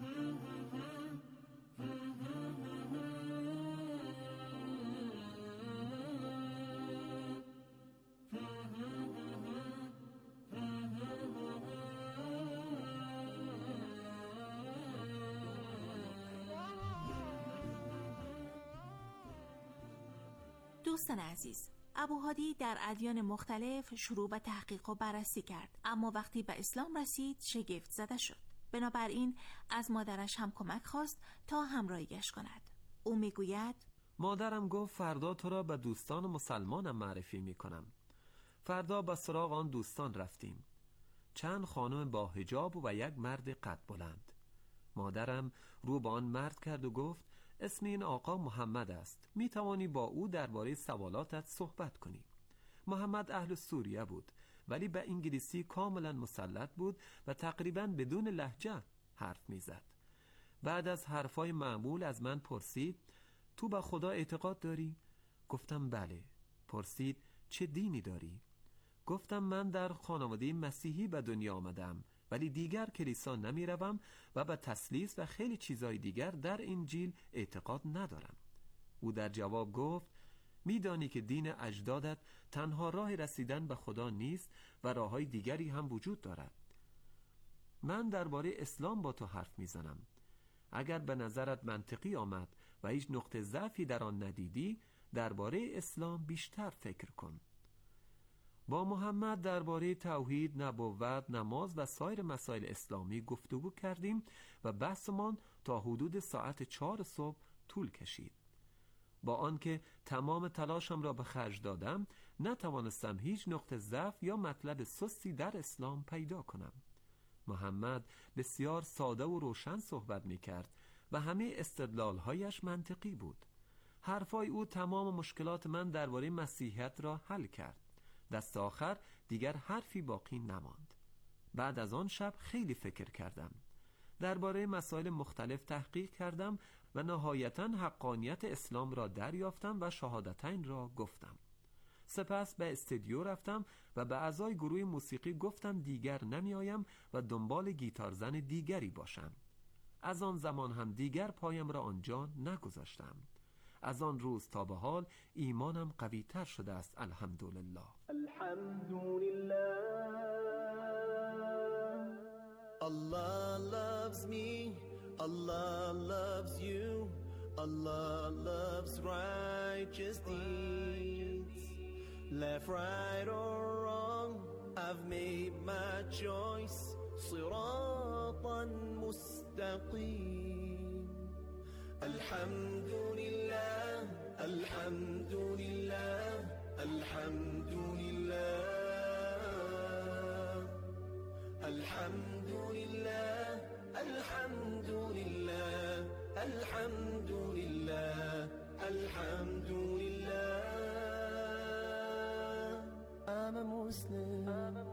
دوستان عزیز، ابوهادی در ادیان مختلف شروع به تحقیق و بررسی کرد، اما وقتی به اسلام رسید شگفت زده شد. بنابراین از مادرش هم کمک خواست تا همراهیش کند. او میگوید مادرم گفت فردا تو را به دوستان مسلمانم معرفی میکنم. فردا به سراغ آن دوستان رفتیم. چند خانم با حجاب و یک مرد قد بلند. مادرم رو به آن مرد کرد و گفت اسم این آقا محمد است. می توانی با او درباره سوالاتت صحبت کنی. محمد اهل سوریه بود ولی به انگلیسی کاملا مسلط بود و تقریبا بدون لهجه حرف می زد. بعد از حرفای معمول از من پرسید تو به خدا اعتقاد داری؟ گفتم بله. پرسید چه دینی داری؟ گفتم من در خانواده مسیحی به دنیا آمدم ولی دیگر کلیسا نمی روم و به تثلیث و خیلی چیزای دیگر در انجیل اعتقاد ندارم. او در جواب گفت میدانی که دین اجدادت تنها راه رسیدن به خدا نیست و راههای دیگری هم وجود دارد. من درباره اسلام با تو حرف میزنم. اگر به نظرت منطقی آمد و هیچ نقطه ضعفی در آن ندیدی درباره اسلام بیشتر فکر کن. با محمد درباره توحید، نبوت، نماز و سایر مسائل اسلامی گفتگو کردیم و بحثمان تا حدود ساعت 4 صبح طول کشید. با آنکه تمام تلاشم را به خرج دادم نتوانستم هیچ نقطه ضعف یا مطلب سستی در اسلام پیدا کنم. محمد بسیار ساده و روشن صحبت می کرد و همه استدلالهایش منطقی بود. حرفای او تمام مشکلات من درباره مسیحیت را حل کرد. دست آخر دیگر حرفی باقی نماند. بعد از آن شب خیلی فکر کردم. درباره مسائل مختلف تحقیق کردم و نهایتاً حقانیت اسلام را دریافتم و شهادتین را گفتم. سپس به استودیو رفتم و به اعضای گروه موسیقی گفتم دیگر نمی آیم و دنبال گیتارزن دیگری باشم. از آن زمان هم دیگر پایم را آنجا نگذاشتم. از آن روز تا به حال ایمانم قوی تر شده است. الحمدلله. الحمدلله. Allah loves me, Allah loves you, Allah loves righteous deeds. Left, right or wrong, I've made my choice. صراطا مستقيم. الحمد لله الحمد لله الحمد لله الحمد لله الحمد لله الحمد لله الحمد لله I'm a Muslim.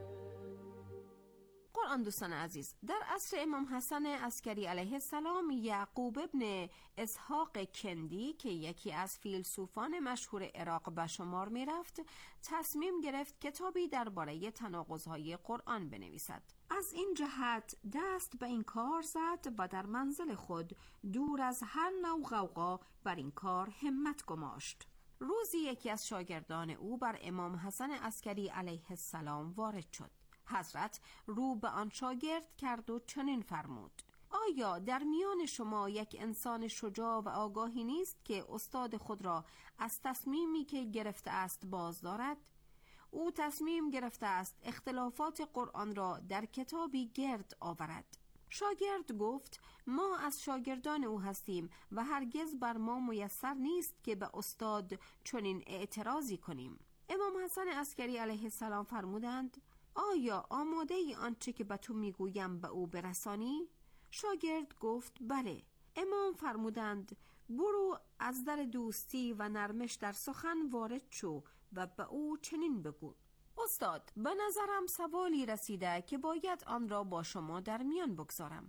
قرآن دوستان عزیز، در عصر امام حسن عسکری علیه السلام یعقوب ابن اسحاق کندی که یکی از فیلسوفان مشهور عراق به شمار می رفت تصمیم گرفت کتابی درباره تناقض‌های قرآن بنویسد. از این جهت دست به این کار زد و در منزل خود دور از هر نوع غوغا بر این کار همت گماشت. روزی یکی از شاگردان او بر امام حسن عسکری علیه السلام وارد شد. حضرت رو به آن شاگرد کرد و چنین فرمود: آیا در میان شما یک انسان شجاع و آگاهی نیست که استاد خود را از تصمیمی که گرفته است باز دارد؟ او تصمیم گرفته است اختلافات قرآن را در کتابی گرد آورد. شاگرد گفت: ما از شاگردان او هستیم و هرگز بر ما میسر نیست که به استاد چنین اعتراضی کنیم. امام حسن عسکری علیه السلام فرمودند: آیا آماده ای آنچه که به تو میگویم به او برسانی؟ شاگرد گفت: بله. امام فرمودند: برو از در دوستی و نرمش در سخن وارد شو و به او چنین بگو: استاد، به نظرم سوالی رسیده که باید آن را با شما در میان بگذارم.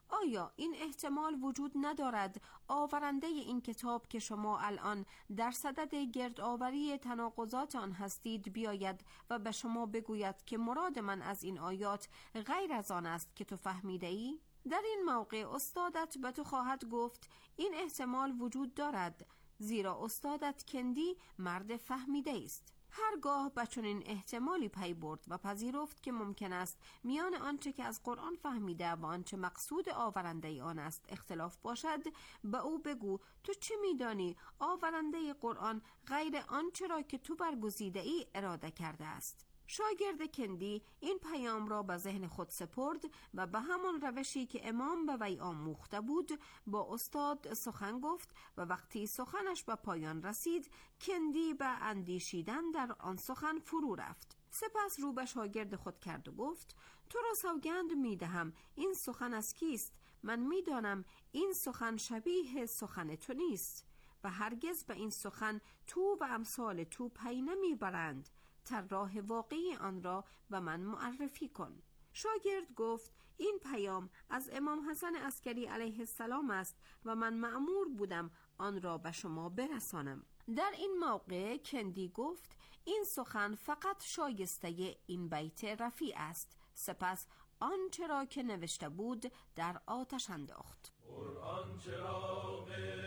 آیا این احتمال وجود ندارد آورنده این کتاب که شما الان در صدد گردآوری تناقضات آن هستید بیاید و به شما بگوید که مراد من از این آیات غیر از آن است که تو فهمیده ای؟ در این موقع استادت به تو خواهد گفت این احتمال وجود دارد، زیرا استادت کندی مرد فهمیده است. هرگاه به چنین احتمالی پی برد و پذیرفت که ممکن است میان آنچه که از قرآن فهمیده و آنچه مقصود آورنده آن است اختلاف باشد، به او بگو تو چه میدانی آورنده قرآن غیر آنچه را که تو برگزیده ای اراده کرده است. شاگرد کندی این پیام را به ذهن خود سپرد و به همان روشی که امام به وی آموخته بود با استاد سخن گفت و وقتی سخنش به پایان رسید کندی به اندیشیدن در آن سخن فرو رفت. سپس رو به شاگرد خود کرد و گفت تو را سوگند می دهم این سخن از کیست؟ من می دانم این سخن شبیه سخن تو نیست و هرگز به این سخن تو و امثال تو پی نمی برند. راه واقعی آن را به من معرفی کن. شاگرد گفت این پیام از امام حسن عسکری علیه السلام است و من مأمور بودم آن را به شما برسانم. در این موقع کندی گفت این سخن فقط شایسته این بیت رفیع است. سپس آنچه را که نوشته بود در آتش انداخت. قرآن چراغ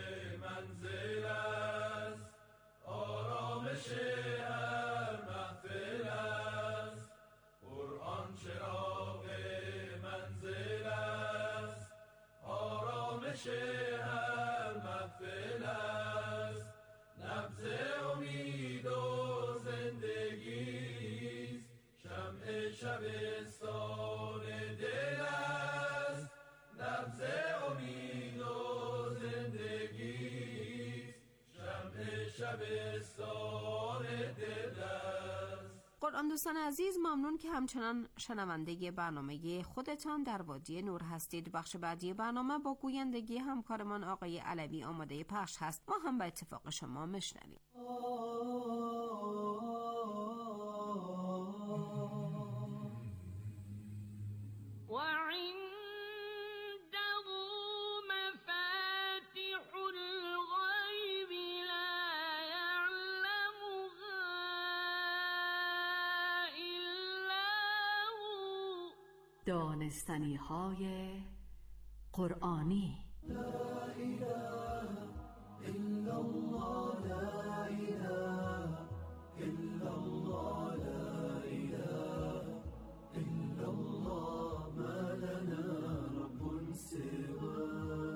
منزل است، آرامش هر محفل است. قرآن چراغ منزل است، آرامش هر محفل است. نبض امید و زندگی است، شمع شبستان دل است. نبض امید و زندگی است، شمع شبستان دل است. قرآن دوستان عزیز، ممنون که همچنان شنونده برنامه خودتان در وادی نور هستید. بخش بعدی برنامه با گویندگی همکارمان آقای علوی آماده پخش هست. ما هم به اتفاق شما مشنویم. دانستنی های قرآنی. لا اله الا الله، لا اله الا الله، لا اله الا الله، ما لنا رب سواه.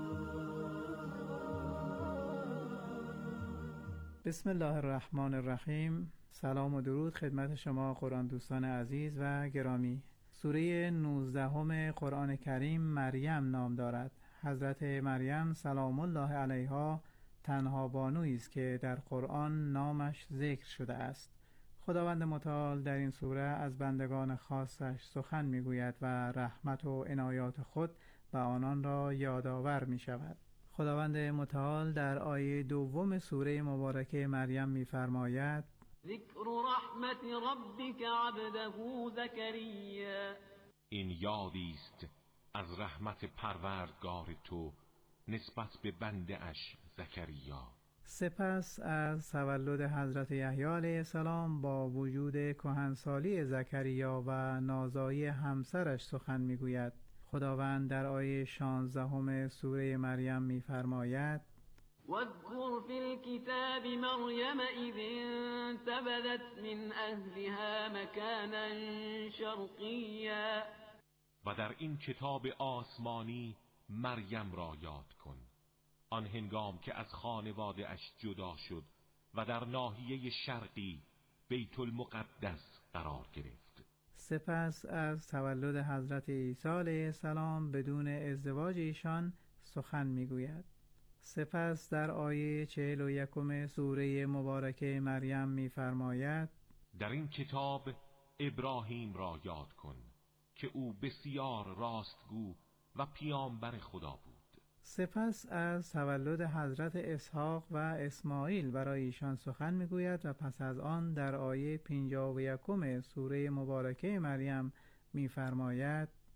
بسم الله الرحمن الرحیم. سلام و درود خدمت شما قرآن دوستان عزیز و گرامی. سوره 19 قرآن کریم مریم نام دارد. حضرت مریم سلام الله علیها تنها بانویی است که در قرآن نامش ذکر شده است. خداوند متعال در این سوره از بندگان خاصش سخن میگوید و رحمت و عنایات خود به آنان را یادآور می شود. خداوند متعال در آیه 2 سوره مبارکه مریم می‌فرماید: ذکر رحمت ربک عبده زکریا. این یادی است از رحمت پروردگار تو نسبت به بنده اش زکریا. سپس از تولد حضرت یحیی علیه السلام با وجود کهنسالی زکریا و نازایی همسرش سخن میگوید. خداوند در آیه 16 سوره مریم می‌فرماید: واذكر في الكتاب مريم إذ انتبذت من أهلها مكانا شرقيا. و در این کتاب آسمانی مریم را یاد کن، آن هنگام که از خانواده اش جدا شد و در ناحیه شرقی بیت المقدس قرار گرفت. سپس از تولد حضرت عیسی علیه السلام بدون ازدواج ایشان سخن میگوید. سپس در آیه 41 سوره مبارکه مریم می‌فرماید: در این کتاب ابراهیم را یاد کن که او بسیار راستگو و پیامبر خدا بود. سپس از تولد حضرت اسحاق و اسماعیل برای ایشان سخن میگوید و پس از آن در آیه 51 سوره مبارکه مریم می‌فرماید: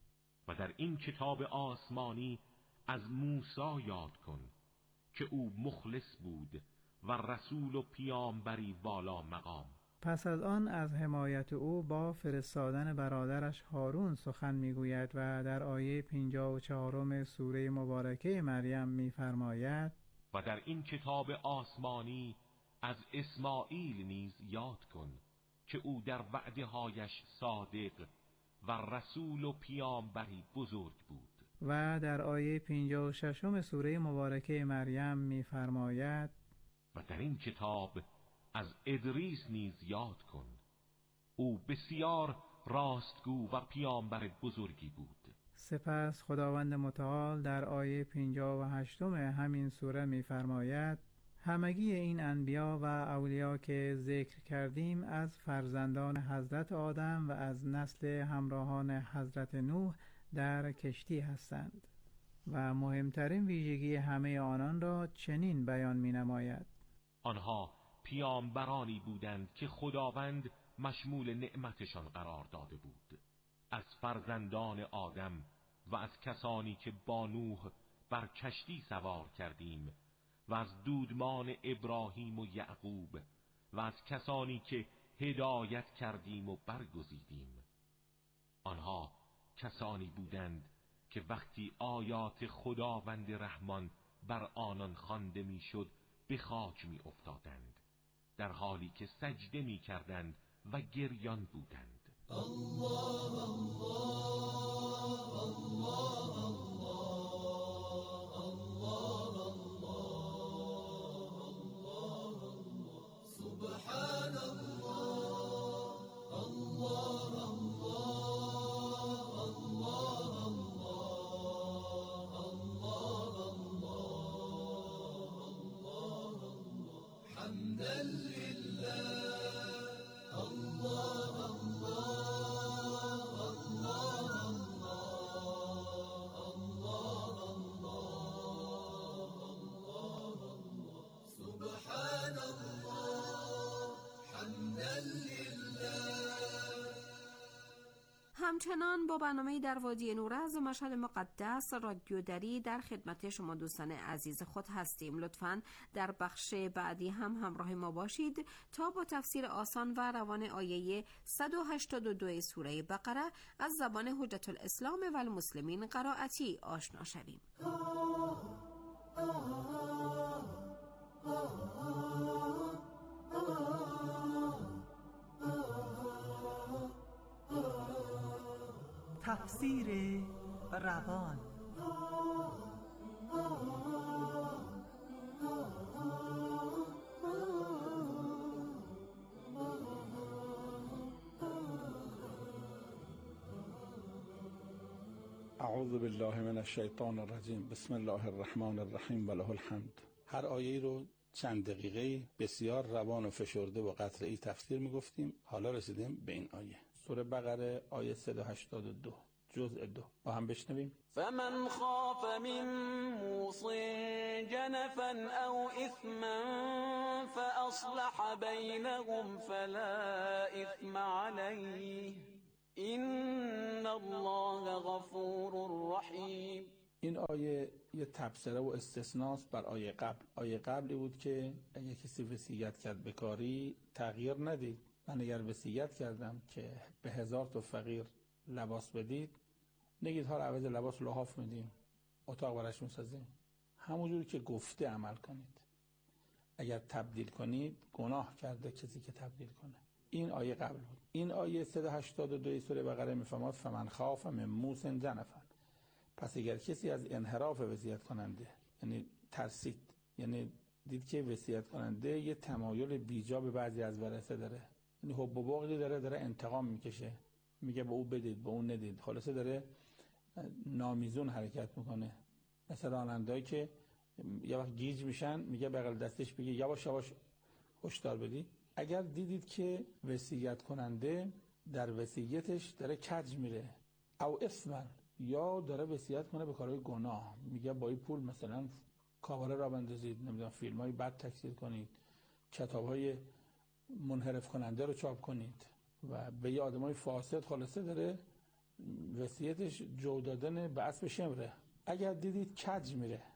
و در این کتاب آسمانی از موسی یاد کن که او مخلص بود و رسول و پیامبری والا مقام. پس از آن از حمایت او با فرستادن برادرش هارون سخن میگوید و در آیه 54 سوره مبارکه مریم میفرماید و در این کتاب آسمانی از اسماعیل نیز یاد کن که او در وعده‌هایش صادق و رسول و پیامبری بزرگ بود. و در آیه 56 سوره مبارکه مریم میفرماید و در این کتاب از ادریس نیز یاد کن، او بسیار راستگو و پیامبر بزرگی بود. سپس خداوند متعال در آیه 58 همین سوره می‌فرماید همگی این انبیا و اولیا که ذکر کردیم از فرزندان حضرت آدم و از نسل همراهان حضرت نوح در کشتی هستند و مهمترین ویژگی همه آنان را چنین بیان می‌نماید: آنها پیامبرانی بودند که خداوند مشمول نعمتشان قرار داده بود، از فرزندان آدم و از کسانی که با نوح بر کشتی سوار کردیم و از دودمان ابراهیم و یعقوب و از کسانی که هدایت کردیم و برگزیدیم. آنها کسانی بودند که وقتی آیات خداوند رحمان بر آنان خوانده میشد به خاک می افتادند، در حالی که سجده می کردند و گریان بودند. الله الله الله الله الله الله سبحان الله الله همچنان با برنامه در وادی نور از مشهد مقدس رادیو دری در خدمت شما دوستان عزیز خود هستیم. لطفاً در بخش بعدی هم همراه ما باشید تا با تفسیر آسان و روان آیه 182 سوره بقره از زبان حجت الاسلام و المسلمین قرائتی آشنا شویم. تفسیر روان. اعوذ بالله من الشیطان الرجیم. بسم الله الرحمن الرحیم و له الحمد. هر آیه رو چند دقیقه بسیار روان و فشرده و قطعی تفسیر میگفتیم. حالا رسیدیم به این آیه، سوره بقره، آیه 182 جزء 2. با هم بشنویم. فمن خاف من موص جنفا او اثما فاصلح بینهم فلا اثم علیه ان الله غفور رحیم. این آیه یه تبصره و استثناست بر آیه قبل. آیه قبلی بود که اگه کسی وصیت کرد به کاری تغییر ندید. من اگر وصیت کردم که به 1000 تا فقیر لباس بدید، نگید ها رو عوض لباس لحاف میدیم، اتاق براش میسازیم. همونجوری که گفته عمل کنید. اگر تبدیل کنید گناه کرده کسی که تبدیل کنه. این آیه قبل بود. این آیه 182 سوره بقره میفرماد فمن خاف من موص جنفا. پس اگر کسی از انحراف وصیت کننده، یعنی ترسید، یعنی دید که وصیت کننده یه تمایل بیجا به بعضی از ورثه داره، یعنی حب و بغضی داره انتقام میکشه، میگه به او بدید به اون ندید، خلاصه داره نامیزون حرکت میکنه. مثل رانندهایی که یه وقت گیج میشن، میگه بغل دستش بگه یواش یواش هشدار بدی. اگر دیدید که وصیت کننده در وصیتش داره کج میره او اثما، یا داره وصیت کنه به کارهای گناه، میگه با این پول مثلا کاواره را بندازید، نمیدونم فیلم‌های بد تکثیر کنید، کتاب‌های منحرف کننده رو چاپ کنید و به یه آدمای فاسد، خلاصه داره وصیتش جو دادن به اسب شمره. اگر دیدید کج میره